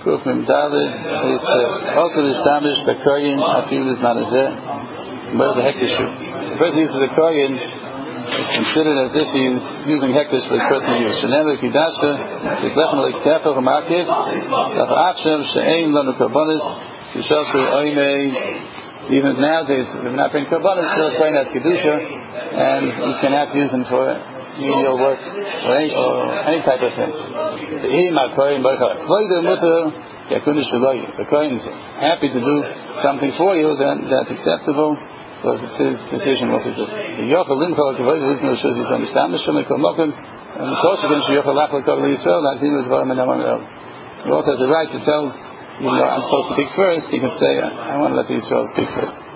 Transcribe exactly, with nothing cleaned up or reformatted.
Kuf Mem Daled is also the Shtamish Bekoyin Afil is not as there. Where's the Hektish? The person uses the Koyin is considered as if he's using Hektish for the person use. Shenem Lekidashka is definitely careful from Akiv. Afachshem She'ein Lanu Karbonis Yishalsu Oimei. Even nowadays, we're not bringing Karbonis, still praying as Kedusha, and you cannot use them for menial work or any, or any type of thing. The Kohen is happy to do something for you, then that's acceptable because it's his decision what to do. And the also has the right to tell, you know, I'm supposed to speak first. You can say, I want to let the Israel speak first.